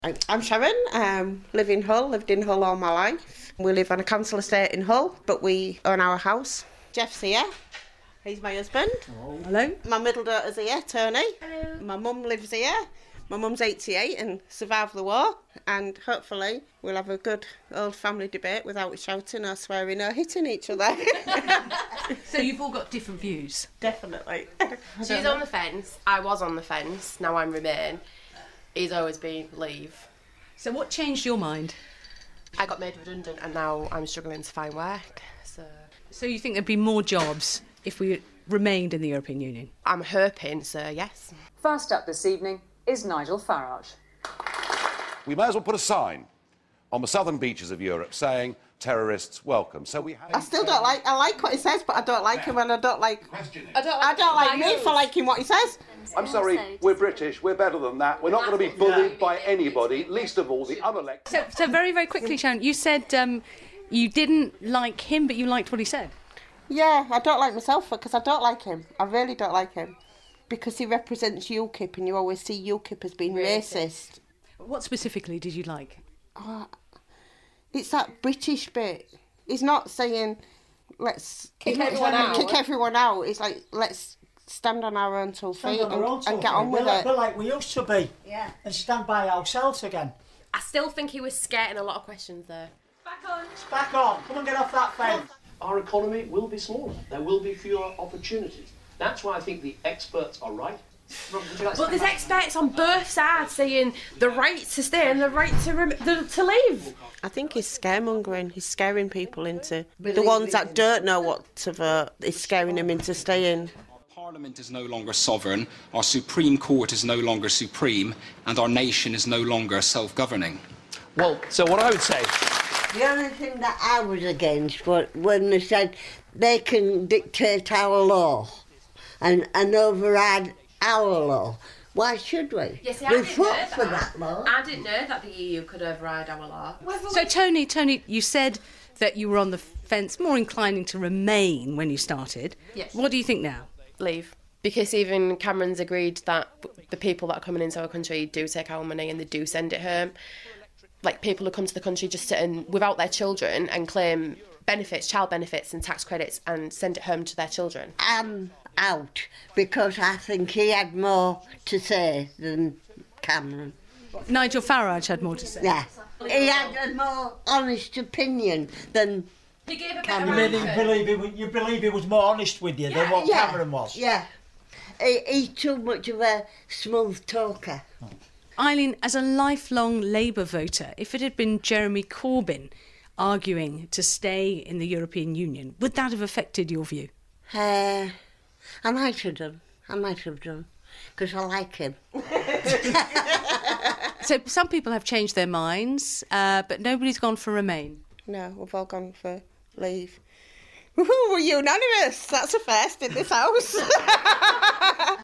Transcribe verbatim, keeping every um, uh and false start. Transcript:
I'm Sharon, um, live in Hull, lived in Hull all my life. We live on a council estate in Hull, but we own our house. Jeff's here, he's my husband. Hello. Hello. My middle daughter's here, Tony. Hello. My mum lives here. My mum's eighty-eight and survived the war, and hopefully we'll have a good old family debate without shouting or swearing or hitting each other. So you've all got different views? Definitely. She's on the fence, I was on the fence, now I'm Remain. He's always been Leave. So what changed your mind? I got made redundant and now I'm struggling to find work. So So you think there'd be more jobs if we remained in the European Union? I'm hoping, so yes. First up this evening is Nigel Farage. We may as well put a sign on the southern beaches of Europe saying terrorists welcome. So we have I still don't like, I like what he says, but I don't like him, and I don't like, I don't I don't like me for liking what he says. I'm sorry, we're British, we're better than that. We're not going to be bullied by anybody, least of all the unelected. So, so very, very quickly, Sharon, you said um, you didn't like him, but you liked what he said. Yeah, I don't like myself because I don't like him. I really don't like him. Because he represents UKIP, and you always see UKIP as being racist. What specifically did you like? Oh, it's that British bit. He's not saying, let's Kick he's not everyone saying out. Kick everyone out. It's like, let's stand on our own two feet Stand on and, our own and two get feet. on with We're like, it. we're like we used to be. Yeah. And stand by ourselves again. I still think he was skirting a lot of questions there. Back on. It's back on. Come and get off that fence. Our economy will be smaller. There will be fewer opportunities. That's why I think the experts are right. Rob, would you like to But there's experts on both sides saying the right to stay and the right to rem- the, to leave. I think he's scaremongering. He's scaring people into... The ones that don't know what to vote, he's scaring them into staying. Parliament is no longer sovereign, our Supreme Court is no longer supreme, and our nation is no longer self-governing. Well, so what I would say... The only thing that I was against was when they said they can dictate our law and, and override our law. Why should we? Yeah, see, I we didn't know fought that. for that law. I didn't know that the E U could override our law. So, Tony, Tony, you said that you were on the fence, more inclining to remain when you started. Yes. What do you think now? Leave. Because even Cameron's agreed that the people that are coming into our country do take our money and they do send it home. Like, people who come to the country just sitting without their children and claim benefits, child benefits and tax credits and send it home to their children. I'm out because I think he had more to say than Cameron. Nigel Farage had more to say. Yeah. He had a more honest opinion than He gave a Cameron. You really believe he, was- you believe he was more honest with you than what yeah, Cameron was? Yeah. He, he's too much of a smooth talker. Eileen, as a lifelong Labour voter, if it had been Jeremy Corbyn arguing to stay in the European Union, would that have affected your view? Uh, I might have done. I might have done. Because I like him. So some people have changed their minds, uh, but nobody's gone for Remain. No, we've all gone for Leave. Woohoo, we're unanimous. That's a first in this house.